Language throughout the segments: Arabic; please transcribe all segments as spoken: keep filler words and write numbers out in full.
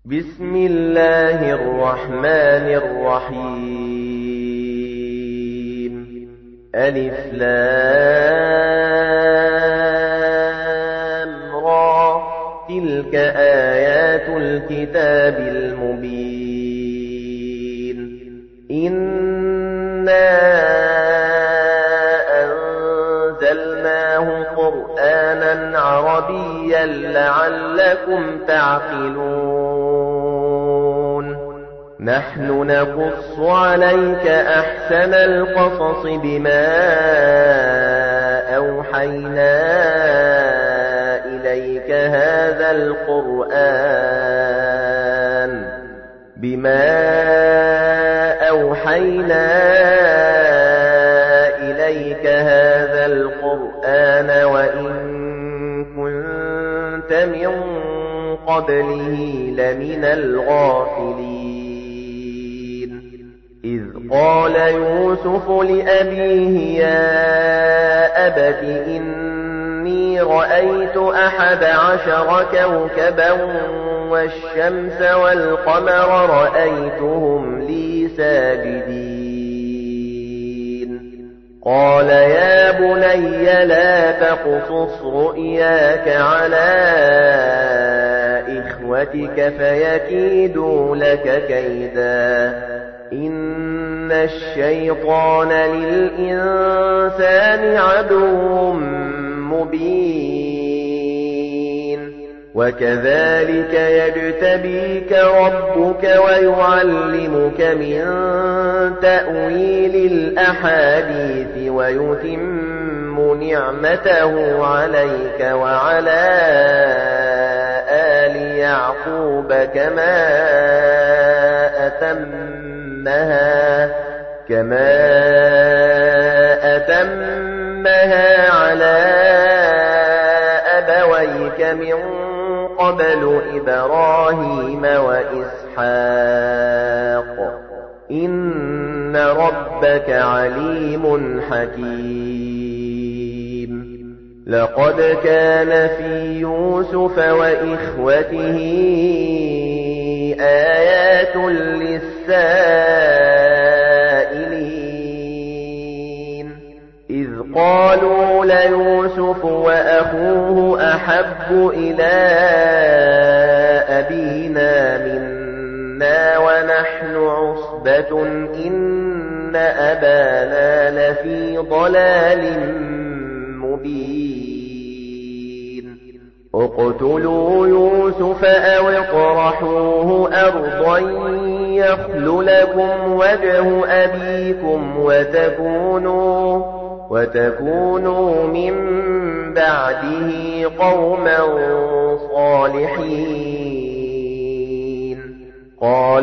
بسم الله الرحمن الرحيم ألف لام را تلك آيات الكتاب المبين إنا أنزلناه قرآنا عربيا لعلكم تعقلون نحن نقص عليك أحسن القصص بما أوحينا إليك هذا القرآن بما أوحينا إليك هذا القرآن وإن كنت من قبله لمن الغافلين إذ قال يوسف لأبيه يا أبت إني رأيت أحد عشر كوكبا والشمس والقمر رأيتهم لي ساجدين قال يا بني لا تقصص رؤياك على إخوتك فيكيدوا لك كيدا إن الشيطان للإنسان عدو مبين وكذلك يجتبيك ربك ويعلمك من تأويل الأحاديث ويتم نعمته عليك وعلى آل يعقوب كما أتمها كما أتمها على أبويك من قبل إبراهيم وإسحاق إن ربك عليم حكيم لقد كان في يوسف وإخوته آيات للسائلين إذ قالوا ليوسف وأخوه أحب إلى أبينا منا ونحن عصبة إن أبانا لفي ضلال مبين اقتلوا يوسف أو اطرحوه أرضا يخل لكم وجه أبيكم وتكونوا وتكونوا من بعده قوما صالحين قال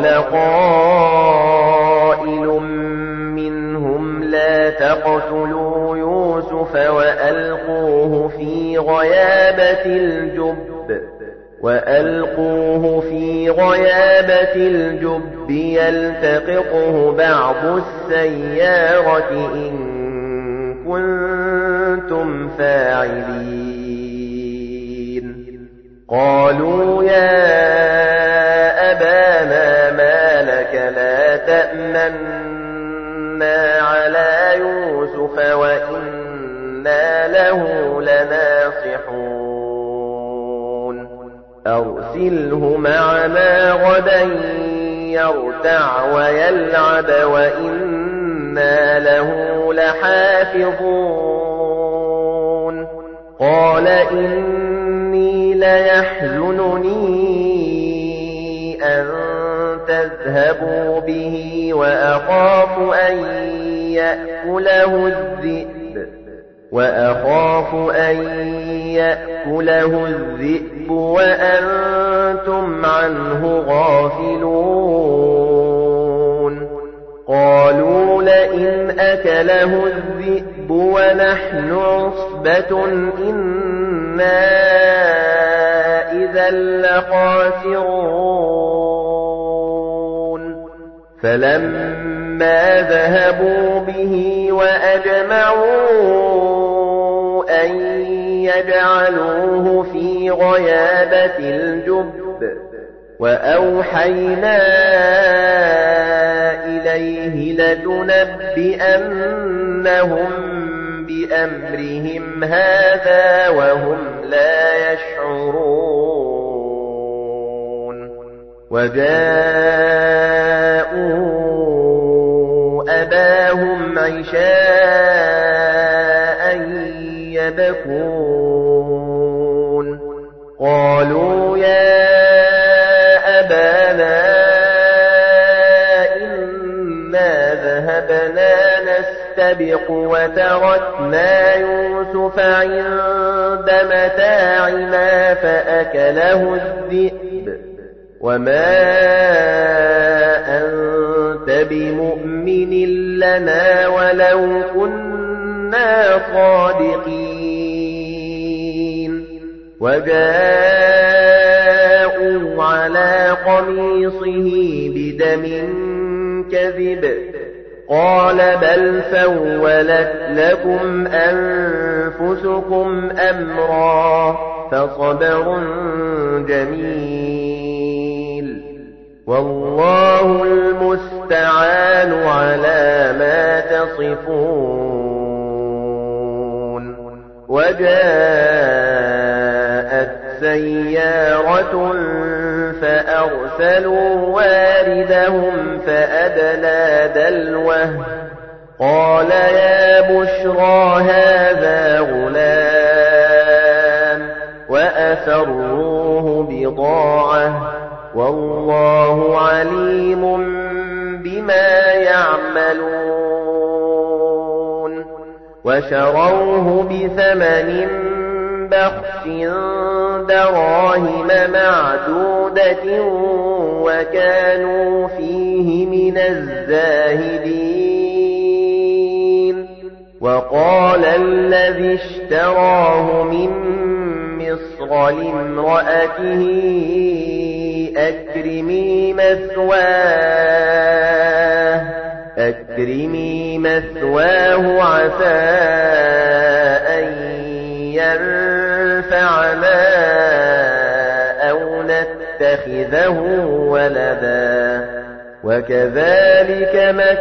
قائل منهم لا تقتلوا يوسف وألقوه في غيابة الجب وألقوه في غيابة الجب يلتقطه بعض السيارة إن كنتم فاعلين قالوا يا أبانا ما لك لا تأمنا على يوسف وإنا له لناصحون أرسله معنا غدا يرتع ويلعب وإنا له لحافظون قال إني ليحزنني أن تذهبوا به وأخاف أن يأكله الذئب وأخاف أن يأكله الذئب وأنتم عنه غافلون قالوا لئن أكله الذئب ونحن عصبة إنا إذا لخاسرون فلما ذهبوا به وأجمعوا أن يجعلوه في غيابة الجب وأوحينا إليه لتنبئنهم بأمرهم هذا وهم لا يشعرون وجاءوا أباهم عشاء يبكون قالوا يا أبانا إنا ذهبنا نستبق وتركنا يوسف عند متاعنا فأكله الذئب وما أنت بمؤمن لنا ولو كنا صادقين وجاءوا على قميصه بدم كذب قال بل سولت لكم أنفسكم أمرا فصبر جميل والله المستعان على ما تصفون وجاءت سيارة فأرسلوا واردهم فأدلى دلوه قال يا بشرى هذا غلام وأسروه بضاعة والله عليم بما يعملون وشروه بثمن بخس دراهم معدودة وكانوا فيه من الزاهدين وقال الذي اشتراه من مصر لامرأته أكرمي مثواه أكرمي مثواه عسى أن ينفعنا أو نتخذه ولدا وكذلك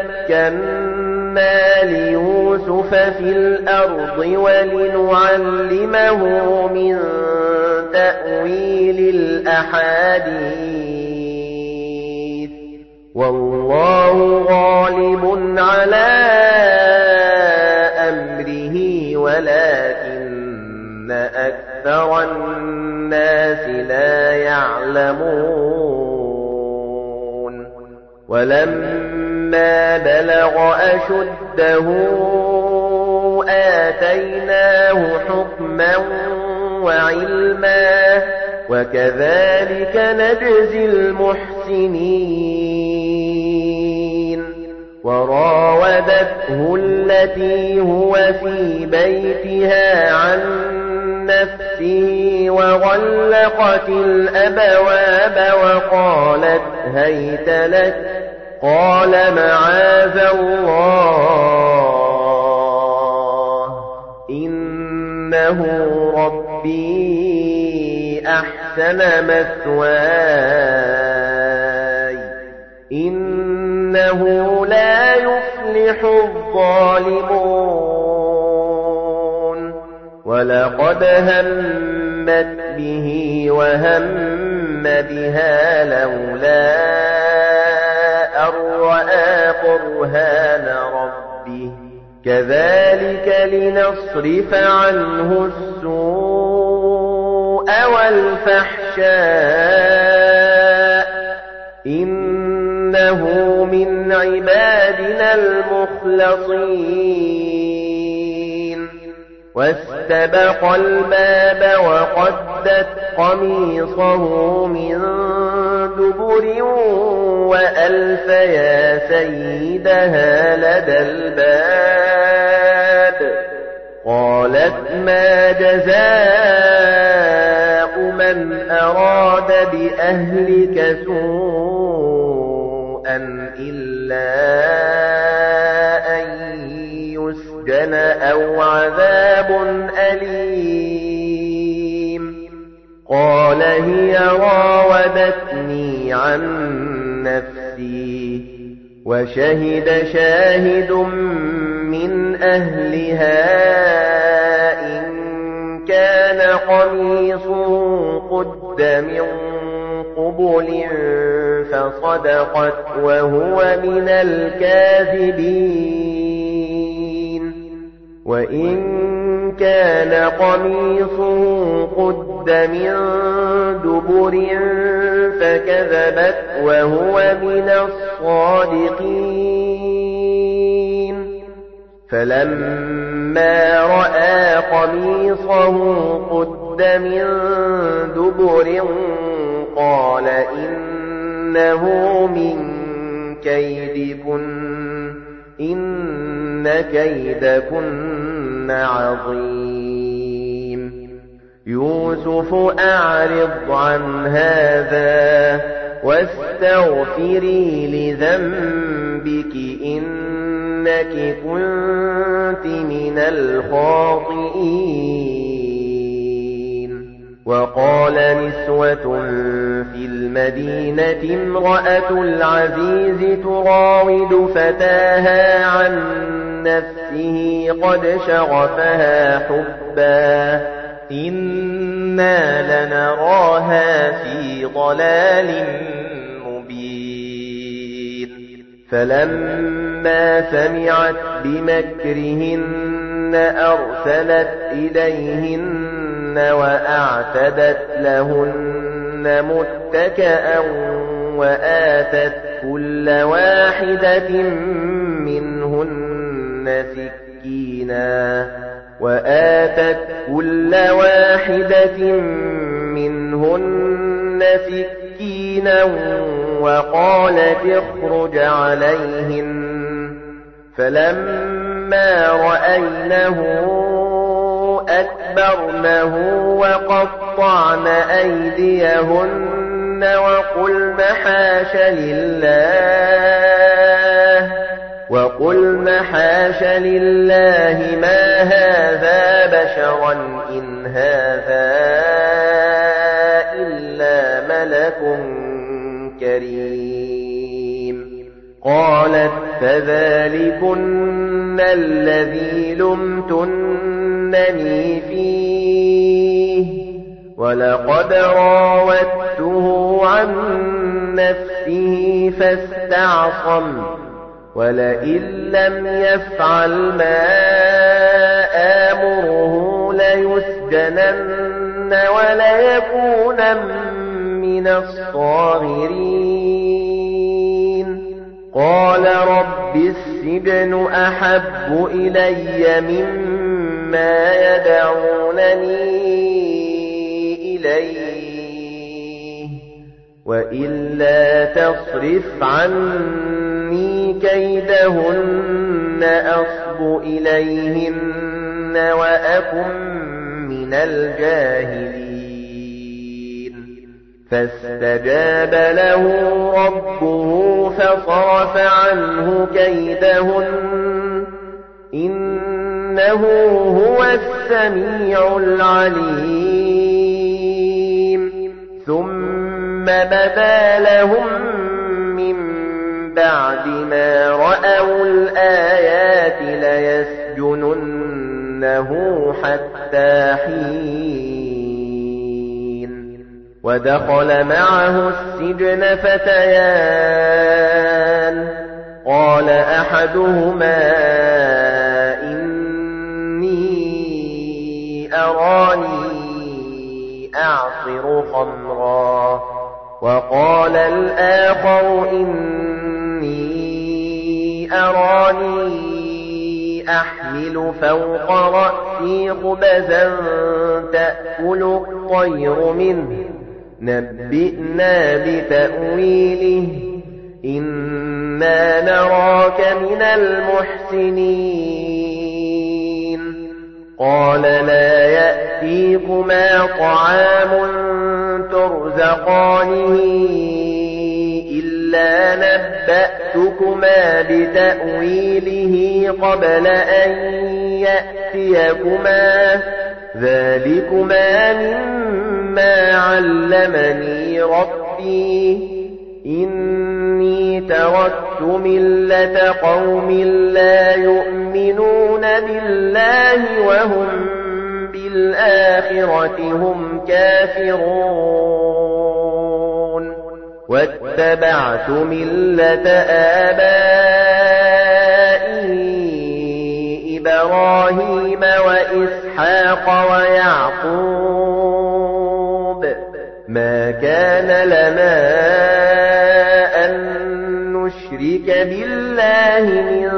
مكنا ليوسف في الأرض ولنعلمه من تأويل الأحاديث والله غالب على أمره ولكن أكثر الناس لا يعلمون ولما بلغ أشده آتيناه حكما وعلما وكذلك نجزي المحسنين وراودته التي هو في بيتها عن نفسه وغلقت الأبواب وقالت هيت لك قال معاذ الله إنه ربي أحسن مثواي إنه لا يفلح الظالمون ولقد همت به وهم بها لولا أن رأى برهان ربه كذلك لنصرف عنه السوء والفحشاء إنه من عبادنا المخلصين واستبق الباب وقدت قميصه من دبر وألف يا سيدها لدى الباب قالت ما جزاء من أراد بأهلك سوءا إلا أن يسجن أو عذاب أليم قال هي راودتني عن نفسي وشهد شاهد من أهلها إن كان قميصه قد من قبل فصدقت وهو من الكاذبين وإن كان قميصه قد من دبر فكذبت وهو من الصادقين فلما رأى قميصه قد من دبر قال إنه من كيدكن إن كيدكن عظيم يوسف أعرض عن هذا واستغفري لذنبك إنك كنت من الخاطئين وقال نسوة في المدينة امرأة العزيز تراود فتاها عن نفسه قد شغفها حبا إنا لنراها في ضلال مبين فلما سمعت بمكرهن أرسلت إليهن وأعتدت لهن متكئا وآتت كل واحدة منهن سكينا وآتت كل واحدة منهن سكينا وقالت اخرج عليهن فلما رأينه أكبرنه وقطعن أيديهن وقلن حاش لله وقلن حاش لله ما هذا بشرا إن هذا إلا ملك كريم قالت فذلكن الذي لمتنني فيه ولقد راودته عن نفسه فاستعصم ولئن لم يفعل ما آمره ليسجنن وليكون من الصاغرين قال رب السجن أحب إلي مما يدعونني إليه وإلا تصرف عني كيدهن أصب إليهن وأكن من الجاهلين فاستجاب له ربه فصرف عنه كيدهن إنه هو السميع العليم ثم بدا لهم من بعد ما رأوا الآيات ليسجننه حتى حين ودخل معه السجن فتيان قال أحدهما إني أراني أعصر خمرا وقال الآخر إني أراني أحمل فوق رأسي خبزا تأكل الطير منه نبئنا بتأويله إنا نراك من المحسنين قال لا يأتيكما طعام ترزقانه إلا نبأتكما بتأويله قبل أن يأتيكما ذلكما مما مما علمني ربي إني تركت ملة قوم لا يؤمنون بالله وهم بالآخرة هم كافرون واتبعت ملة آبائي إبراهيم وإسحاق ويعقوب ما كان لنا أن نشرك بالله من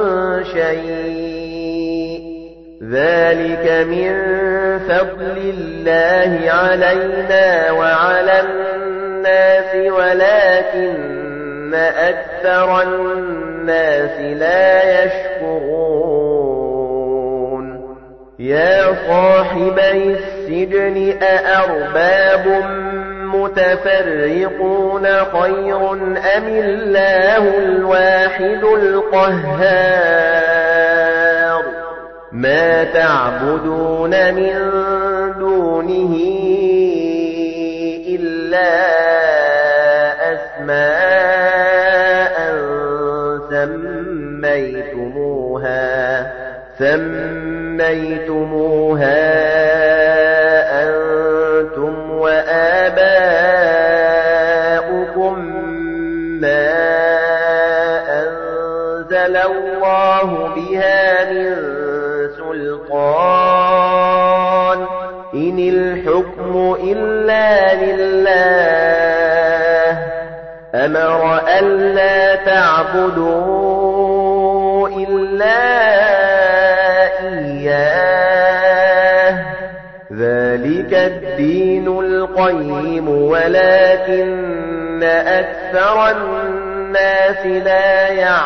شيء ذلك من فضل الله علينا وعلى الناس ولكن أكثر الناس لا يشكرون يا صاحبي السجن أأرباب متفرقون خير أم الله الواحد القهار ما تعبدون من دونه إلا أسماء سميتموها سميتموها أنتم وآباؤكم ما أنزل الله بها من سلطان إن الحكم إلا لله أمر ألا تعبدوا إلا إياه ذلك الدين القيم ولكن أكثر الناس لا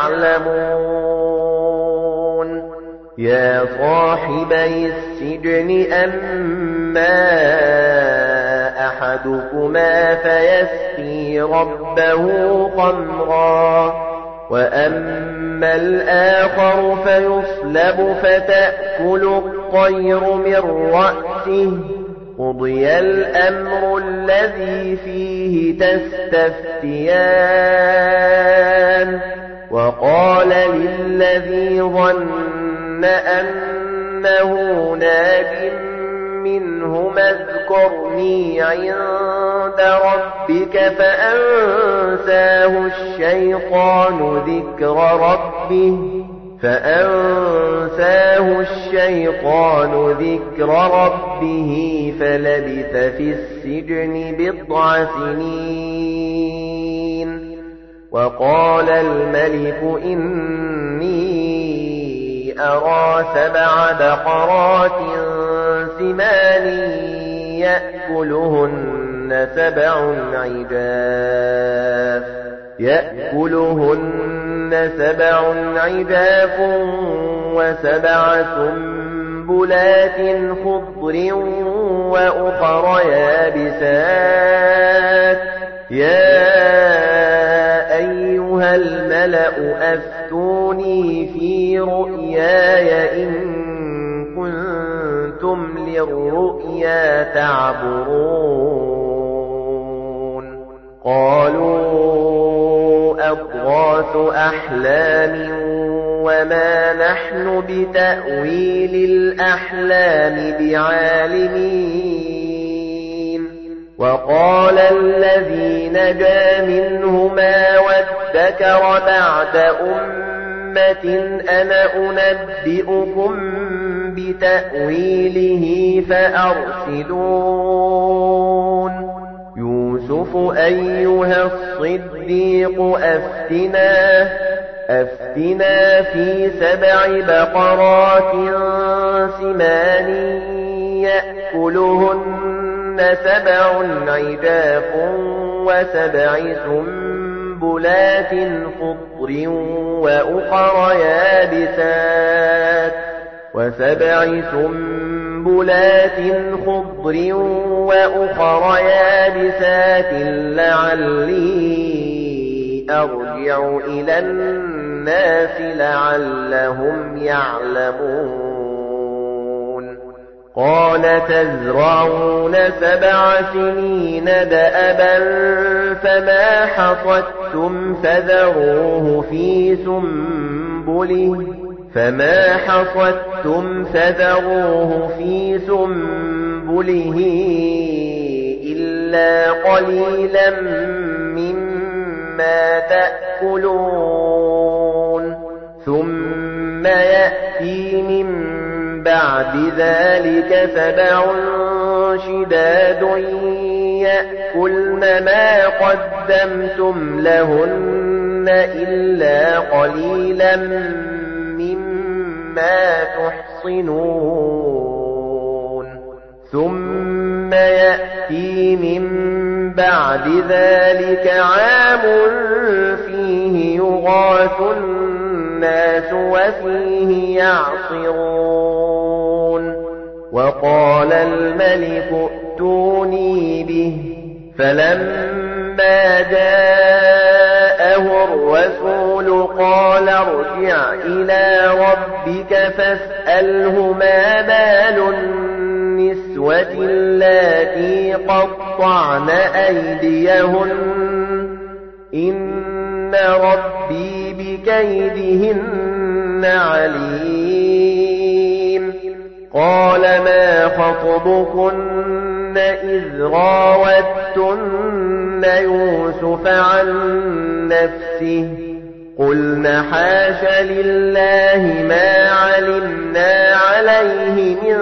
يعلمون يا صاحبي السجن أما أحدكما فيسقي ربه خمرا وأما الآخر فيصلب فتأكل الطير من رأسه قضي الأمر الذي فيه تستفتيان وقال للذي ظن أنه ناج منهما اذكرني عند ربك فأنساه الشيطان ذكر ربه فأنساه الشيطان ذكر ربه فلبث في السجن بضع سنين وقال الملك إني أرى سبع بقرات سمان يأكلهن سبع عجاف يأكلهن سبع عجاف وسبع سنبلات خضر وأخر يابسات يا أيها الملأ أفتوني في رؤياي إن كنتم للرؤيا تعبرون قالوا أضغاث أحلام وما نحن بتأويل الأحلام بعالمين وقال الذي نجا منهما وادكر بعد أمة أنا أنبئكم بتأويله فأرسلون يوسف أيها الصديق أفتنا أفتنا في سبع بقرات سمان يأكلهن سبع عجاف وسبع سنبلات خضر وأخر يابسات وسبع سنبلات خضر وأخر يابسات لعلي أرجع إلى الناس لعلهم يعلمون قال تزرعون سبع سنين دأبا فما حصدتم فذروه في سنبله فما حصدتم فذروه في سنبله إلا قليلا مما تأكلون ثم يأتي من بعد ذلك سبع شداد يأكلن ما قدمتم لهن إلا قليلا مما تحصنون ثم يأتي من بعد ذلك عام فيه يغاث الناس وفيه يعصرون وقال الملك ائتوني به فلما جاءه الرسول قال ارجع إلى ربك فاسأله ما بال النسوة اللاتي قطعن أيديهن إن ربي بكيدهن عليم قال ما خطبكن إذ راوتن يوسف عن نفسه قلن حاش لله ما علمنا عليه من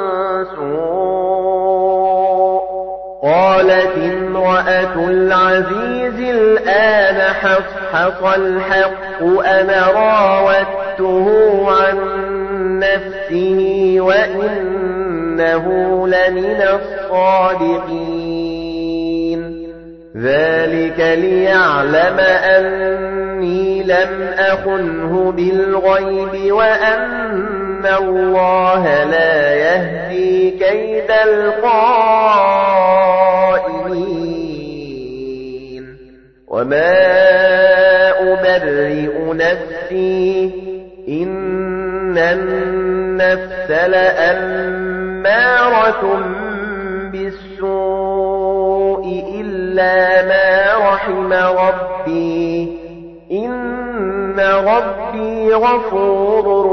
سوء قالت امرأة العزيز الآن حصحص الحق أنا راودته عن نفسه وإنه لمن الصادقين ذلك ليعلم أني لم أخنه بالغيب وأن الله لا يهدي كيد الخائنين وما أبرئ نفسي إن النفس لأمارة بالسوء إلا ما رحم ربي إن ربي غفور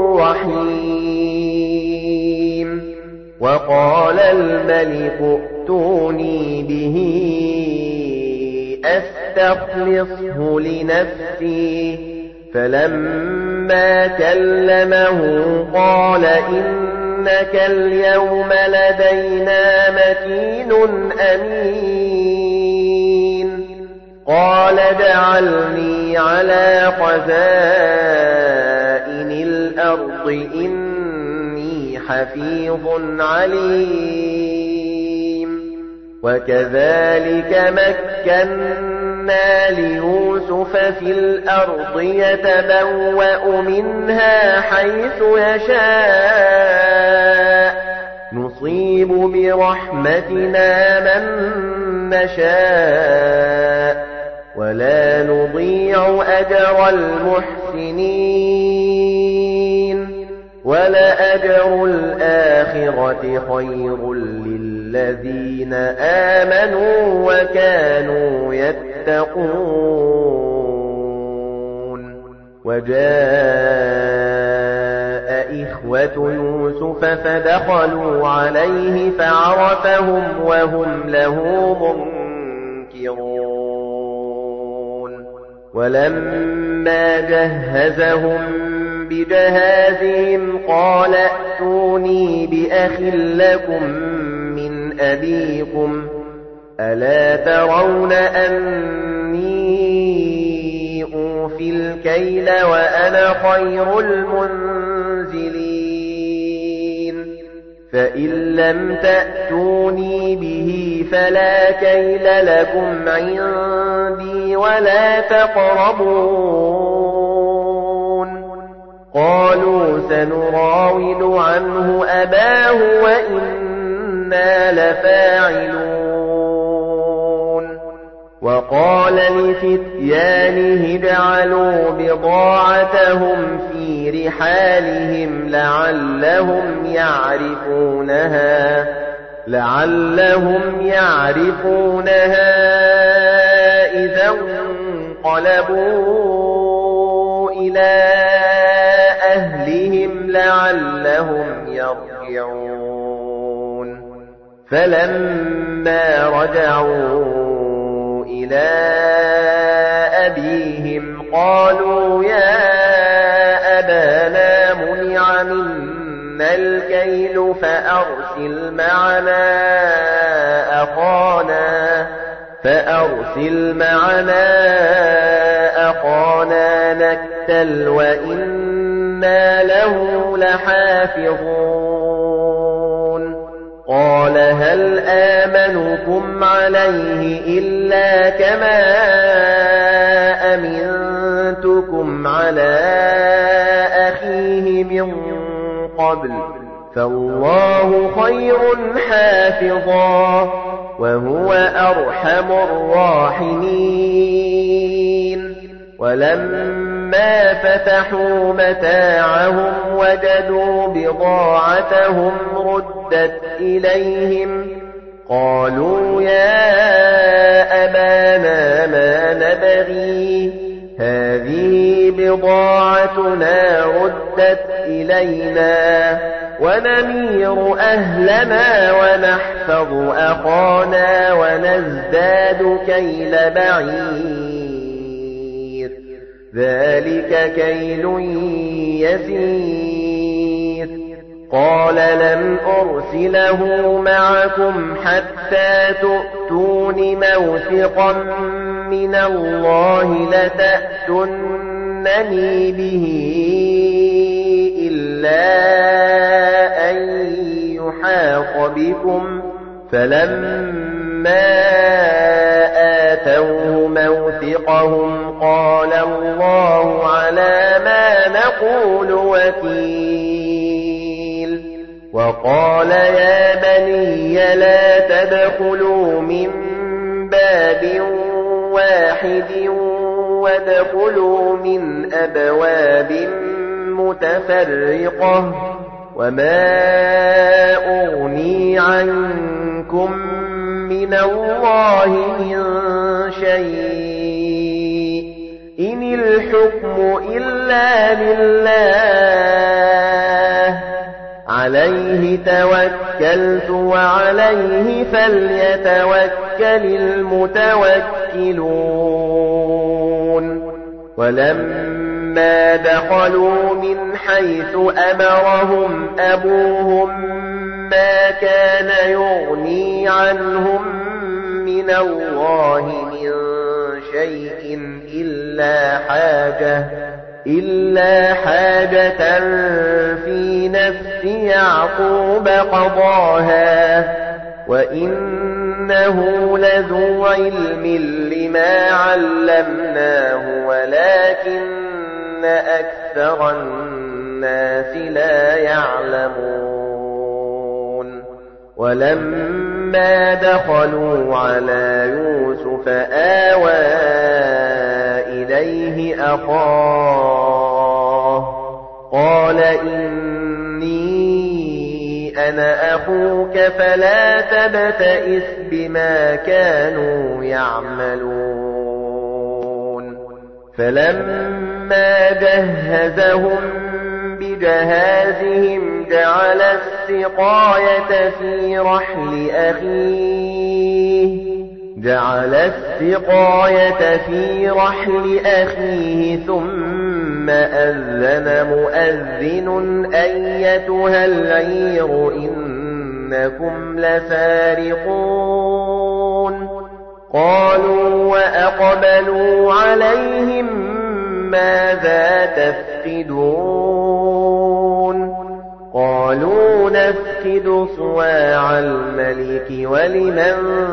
رحيم وقال الملك ائتوني به أستخلصه لنفسي فلما كلمه قال إنك اليوم لدينا مكين أمين قال اجعلني على خزائن الأرض إني حفيظ عليم وكذلك مكنا ليوسف في الأرض يتبوأ منها حيث يشاء نصيب برحمتنا من نشاء ولا نضيع أجر المحسنين ولأجر الآخرة خير للذين آمنوا وكانوا يتقون وجاء إخوة يوسف فدخلوا عليه فعرفهم وهم له منكرون ولما جهزهم بجهازهم قال ائتوني بأخ لكم من أبيكم ألا ترون أني أوفي الكيل وأنا خير المنزلين فإن لم تأتوني به فلا كيل لكم عندي ولا تقربون قالوا سنراود عنه أباه وإنا لفاعلون وقال لفتيانه اجعلوا بضاعتهم في رحالهم لعلهم يعرفونها لعلهم يعرفونها إذا انقلبوا إلى أهلهم لعلهم يرجعون فلما رجعوا إلى أبيهم قالوا يا أبانا منع منا الكيل فأرسل معنا أخانا فأرسل معنا أخانا نكتل وإنا له لحافظون قال هل آمنكم عليه إلا كما أمنتكم على أخيه من قبل فالله خير حافظا وهو أرحم الراحمين ولما فتحوا متاعهم وجدوا بضاعتهم ردت إليهم قالوا يا أبانا ما نبغي هذه بضاعتنا ردت إلينا ونمير أهلنا ونحفظ أخانا ونزداد كيل بعير ذلك كيل يسير قال لن أرسله معكم حتى تؤتون موثقا من الله لتأتونني به إلا أن يحاط بكم فلما آتوه موثقهم قال الله على ما نقول وكيل وقال يا بني لا تدخلوا من باب واحد وادخلوا من أبواب متفرقة وما أغني عنكم من الله من شيء إن الحكم إلا لله عليه توكلت وعليه فليتوكل المتوكلون ولما دخلوا من حيث أمرهم أبوهم ما كان يغني عنهم من الله من شيء إلا حاجة إلا حاجة في نفس يعقوب قضاها وإنه لذو علم لما علمناه ولكن أكثر الناس لا يعلمون ولما دخلوا على يوسف آوى إليه أخاه قال إني أنا أخوك فلا تبتئس بما كانوا يعملون فلما جهزهم بجهازهم جعل السقاية في رحل أخيه جعل السقاية في رحل أخيه ثم أذن مؤذن أيتها العير إنكم لسارقون قالوا وأقبلوا عليهم ماذا تفقدون قالوا نفقد صواع الملك ولمن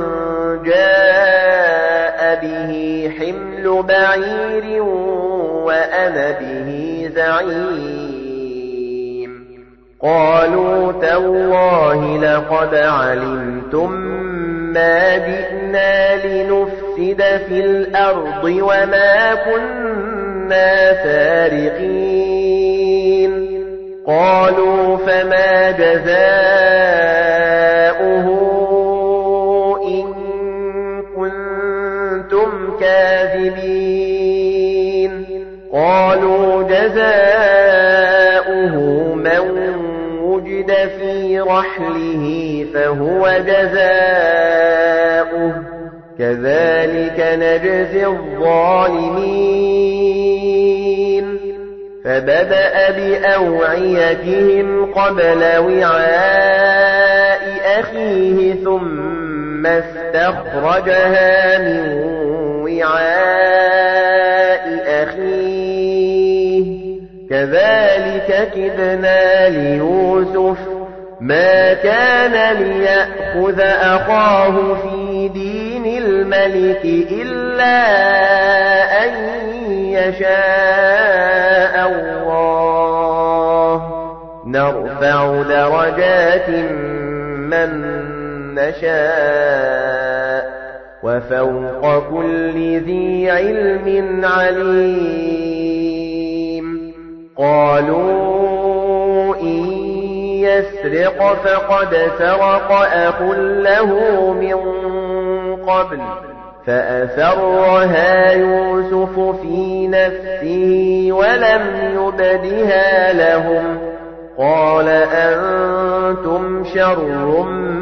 جاء به حمل بعير وأنا به زعيم قالوا تالله لقد علمتم ما جئنا لنفسد نفسد في الأرض وما كنا سارقين قالوا فما جزاؤه إن كنتم كاذبين قالوا جزاؤه من وجد في رحله فهو جزاؤه كذلك نجزي الظالمين فبدأ بأوعيتهم قبل وعاء أخيه ثم استخرجها من وعاء أخيه كذلك كدنا ليوسف ما كان ليأخذ أخاه في دين الملك إلا أن يشاء الله نرفع درجات من نشاء وفوق كل ذي علم عليم قالوا إن يسرق فقد سرق أخ له من قبل فأسرها يوسف في نفسه ولم يبدها لهم قال أنتم شر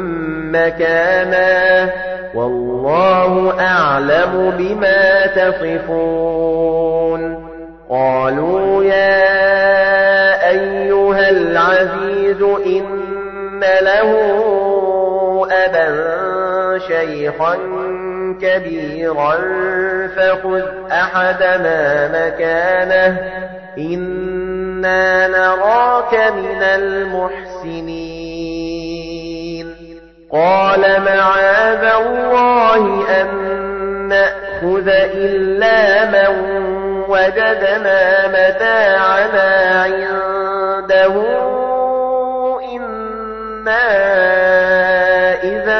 مكانا والله أعلم بما تصفون قالوا يا أيها العزيز إن له أبا شيخا كبيرا فخذ أحدنا مكانه إنا نراك من المحسنين قال معاذ الله أن نأخذ إلا من وجدنا متاعنا عنده إنا إذا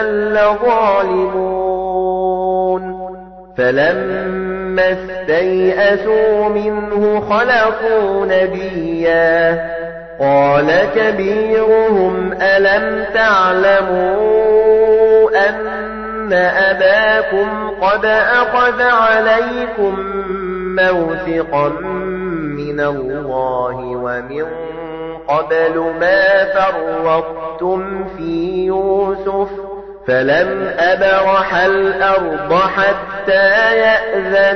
لظالمون فلما استيئسوا منه خلقوا نبيا قال كبيرهم ألم تعلموا أن أباكم قد أخذ عليكم موثقا من الله ومن قبل ما فرطتم في يوسف فلم أبرح الأرض حتى يأذن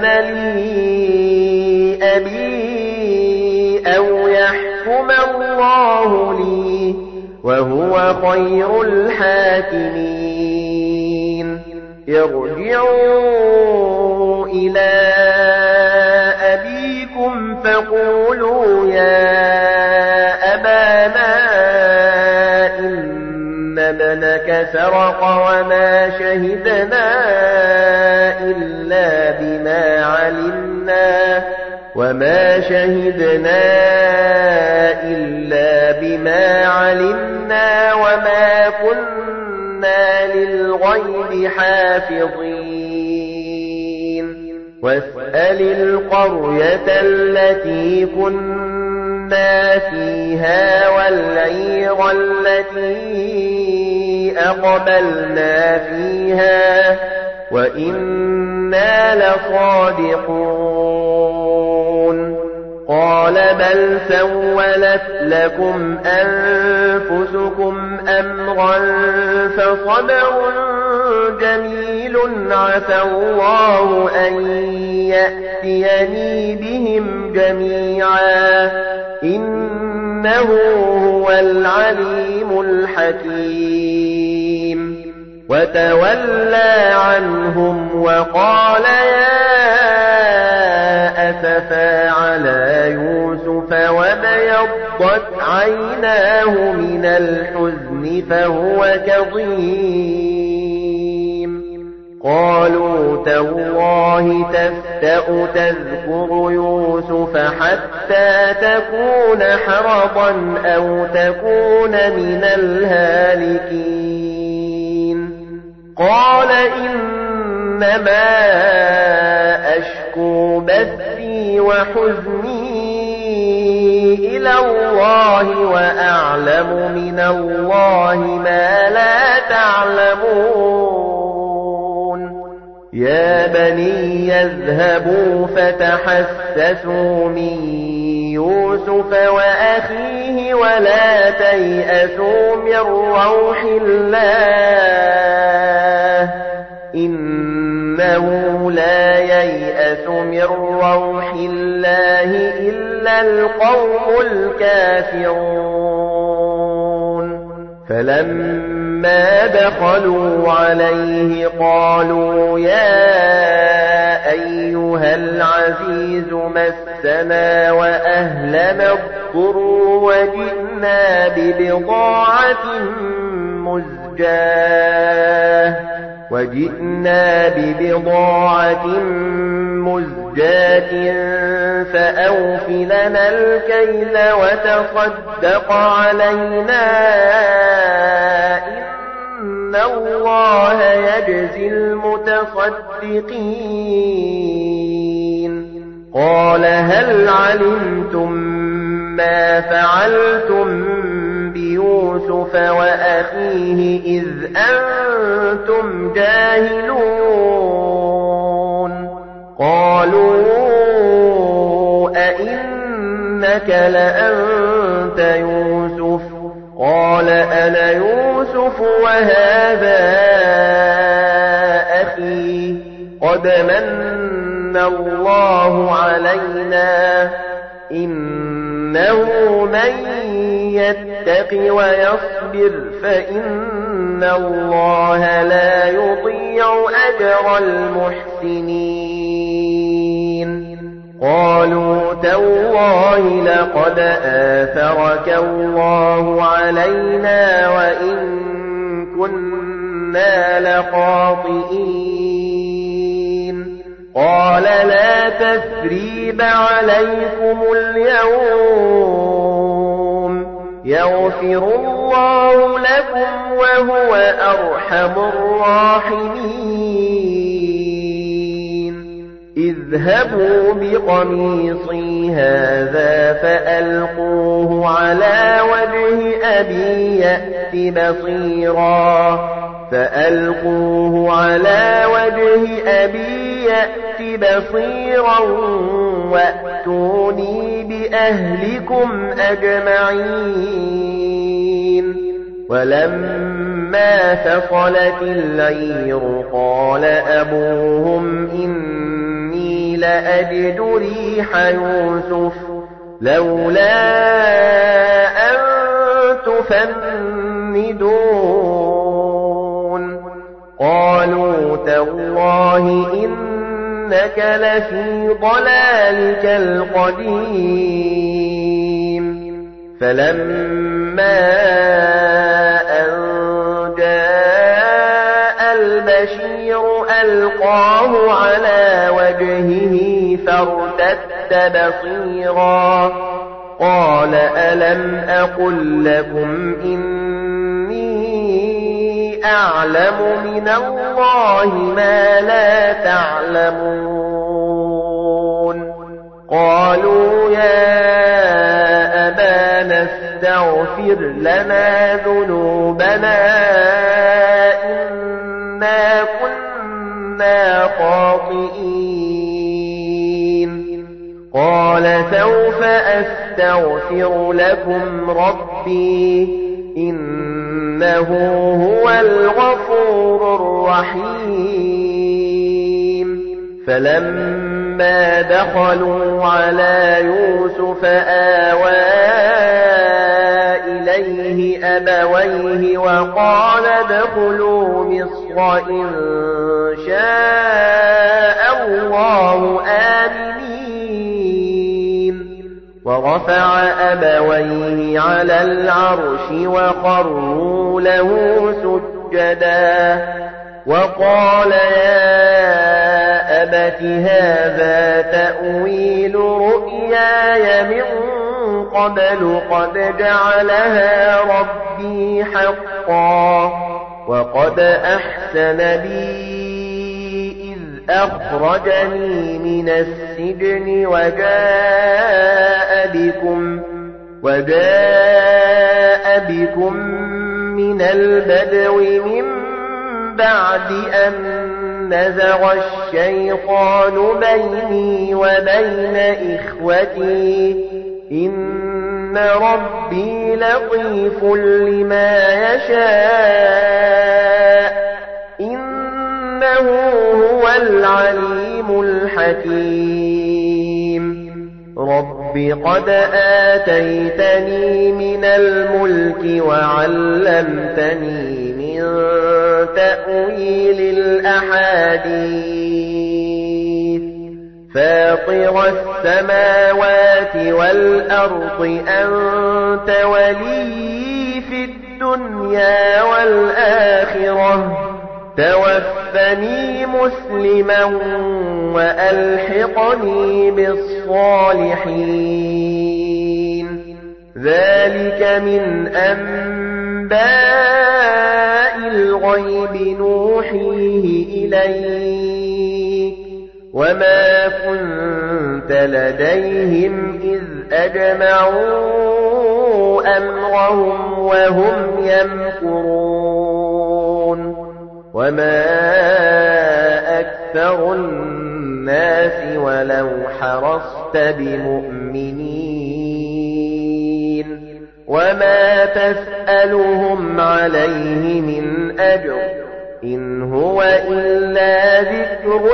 لي أبي أو يحكم الله لي وهو خير الحاكمين ارجعوا إلى أبيكم فقولوا يا أبانا إن ابنك سرق وما شهدنا إلا بما علمنا وما شهدنا إلا بما علمنا وما كنا للغيب حافظين واسأل القرية التي كنا فيها والعير التي أقبلنا فيها وإنا لصادقون قال بل سولت لكم أنفسكم أمرا فصبر جميل عسى الله أن يأتيني بهم جميعا إنه هو العليم الحكيم وتولى عنهم وقال يا أسفا على يوسف وابيضت عيناه من الحزن فهو كظيم قالوا تالله تفتأ تذكر يوسف حتى تكون حرضا أو تكون من الهالكين قال إن إنما أشكو بثي وحزني إلى الله وأعلم من الله ما لا تعلمون يا بني يذهبوا فتحسسوا من يوسف وأخيه ولا تيأسوا من روح الله إنه لا ييأس من روح الله إلا القوم الكافرون فلما دخلوا عليه قالوا يا أيها العزيز مسنا وأهلنا الضر وجئنا ببضاعة مزجاة وجئنا ببضاعة مزجاة فأوف لنا الكيل وتصدق علينا إن الله يجزي المتصدقين قال هل علمتم ما فعلتم بيوسف وأخيه إذ أنتم جاهلون قالوا أئنك لأنت يوسف قال أنا يوسف وهذا أخي قد من الله علينا إنه من يتق ويصبر فإن الله لا يضيع أجر المحسنين قالوا تالله لقد آثرك الله علينا وإن كنا لخاطئين قال لا تثريب عليكم اليوم يغفر الله لكم وهو أرحم الراحمين اذهبوا بقميصي هذا فألقوه على وجه أبي يأت بصيرا فألقوه على وجه أبي يأت بصيرا وأتوني بأهلكم أجمعين ولما فصلت العير قال أبوهم إني لأجد ريح يوسف لولا أن تفندون قالوا تالله إنك لفي ضلالك القديم فلما أن جاء البشير ألقاه على وجهه فارتد بصيرا قال ألم أقل لكم إني أعلم من الله ما لا تعلمون قالوا يا أبانا استغفر لنا ذنوبنا إنا كنا خاطئين قال سوف أستغفر لكم ربي إنه هو الغفور الرحيم فلما دخلوا على يوسف آوى إليه أبويه وقال ادخلوا مصر إن شاء الله آمنين ورفع أبويه على العرش وخروا له سجدا وقال يا أبت هذا تأويل رؤياي من قبل قد جعلها ربي حقا وقد أحسن بي إذ أخرجني من السجن وجاء بكم وجاء بكم من البدو من بعد أن نزغ الشيطان بيني وبين إخوتي إن ربي لطيف لما يشاء إنه هو العليم الحكيم رب قد آتيتني من الملك وعلمتني من تأويل الأحاديث فاطر السماوات والأرض أنت ولي في الدنيا والآخرة توفني مسلما وألحقني بالصالحين ذلك من أنباء الغيب نوحيه إليك وما كنت لديهم إذ أجمعوا أمرهم وهم يمكرون وما أكثر الناس ولو حرصت بمؤمنين وما تسألهم عليه من أجر إن هو إلا ذكر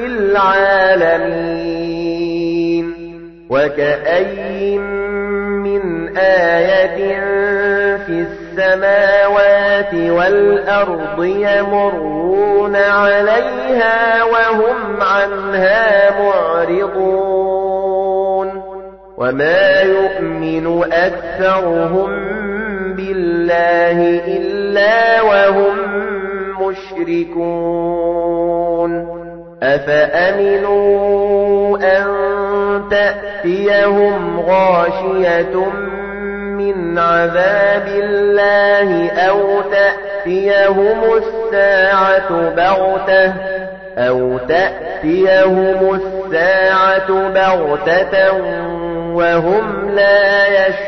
للعالمين وكأي من آية في السماوات والأرض يمرون عليها وهم عنها معرضون وما يؤمن أكثرهم بالله إلا وهم مشركون أفأمنوا أن تأتيهم غاشية من عذاب الله أو تأتيهم الساعة بغتة أو تأتيهم الساعة بغتة وهم لا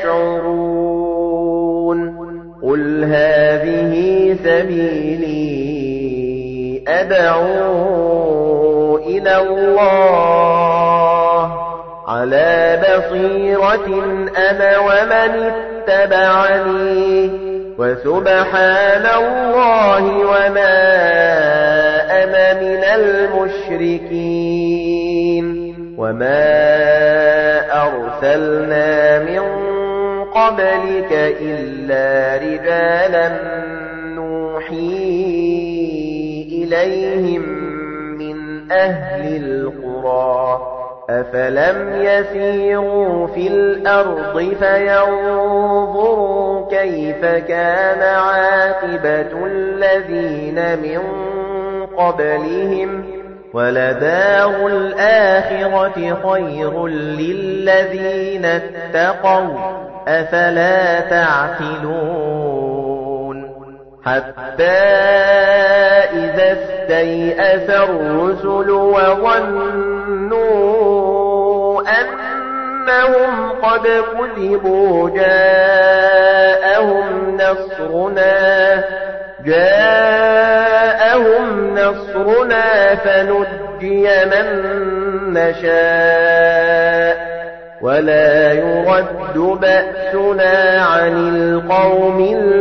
يشعرون قل هذه سبيلي أدعو إلى الله على بصيرة أنا ومن اتبعني وسبحان الله وما أنا من المشركين وما أرسلنا من قبلك إلا رجالا نوحي إليهم من أهل القرى أفلم يسيروا في الأرض فينظروا كيف كان عاقبة الذين من قبلهم ولدار الآخرة خير للذين اتقوا أفلا تعقلون حتى إذا استيأس الرسل وظنوا أنهم قد كذبوا جاءهم نصرنا جاءهم نصرنا فنجي من نشاء ولا يرد بأسنا عن القوم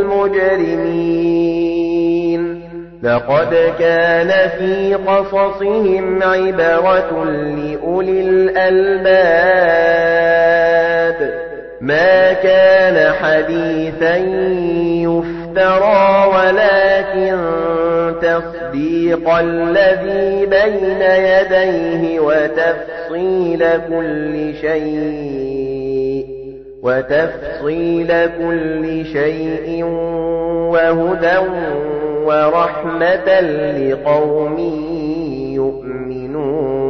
المجرمين لقد كان في قصصهم عبرة لأولي الألباب ما كان حديثا يفترى ولكن تصديق الذي بين يديه وتفصيل كل شيء وتفصيل كل شيء وهدى ورحمة لقوم يؤمنون